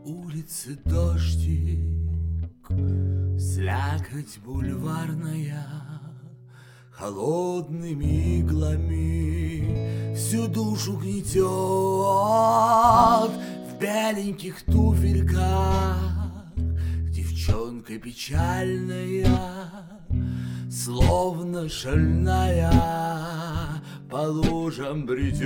улице дождик, слякоть бульварная, холодными иглами всю душу гнетет. В беленьких туфельках девчонка печальная, словно шальная, по лужам бредет.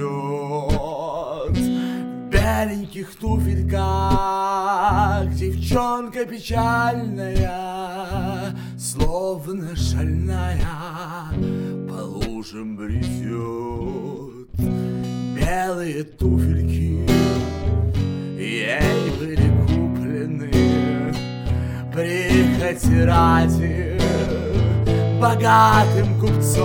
В беленьких туфельках девчонка печальная, словно шальная, по лужам бредет. Белые туфельки ей были куплены прихоти ради богатым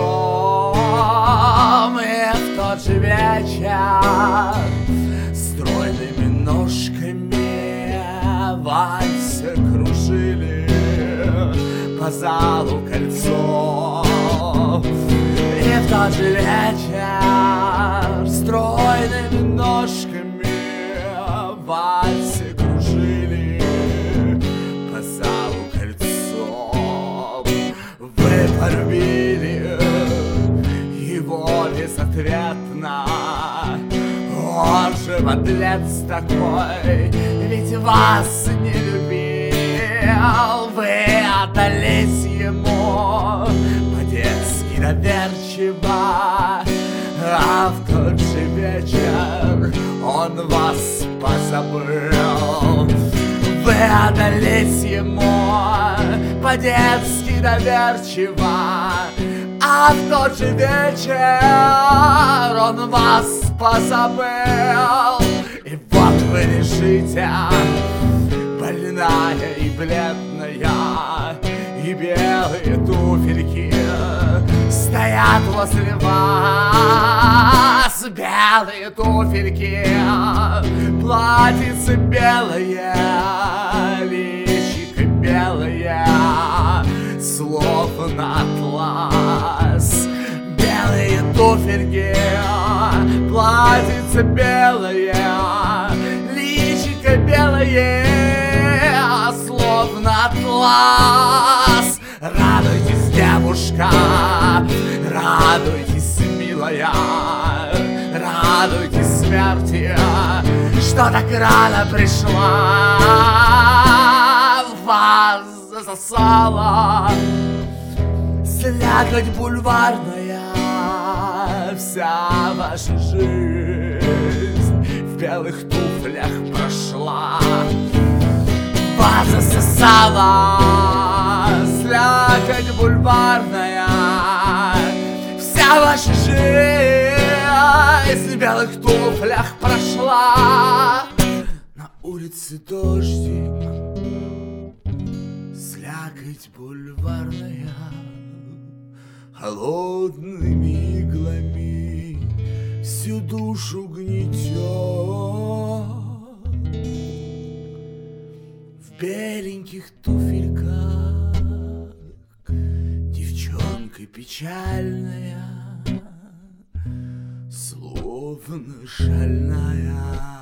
купцом. И в тот же вечер стройными ножками вальсы кружили по залу кольцом. И в тот же вечер стройными ножками вальсы кружили по залу кольцом. Вы полюбили его безответно, он же подлец такой, ведь вас не любил. Вы отдались ему по-детски доверчиво, а в тот же вечер он вас позабыл. Вы отдались ему по-детски доверчиво, а в тот же вечер он вас позабыл. И вот вы лежите, больная и бледная, и белые туфельки стоят возле вас. Белые туфельки, платьице белое, личико белое, словно атлас. Белые туфельки, платьице белое, личико белое, словно атлас. Радуйтесь, девушка, радуйтесь, милая, радуйтесь смерти, что так рано пришла. Вас засосала слякоть бульварная, вся ваша жизнь в белых туфлях прошла. Вас засосала слякоть бульварная, вся ваша жизнь в белых туфлях прошла. На улице дождик, слякоть бульварная, холодными иглами всю душу гнетет. В беленьких туфельках девчонка печальная, словно шальная,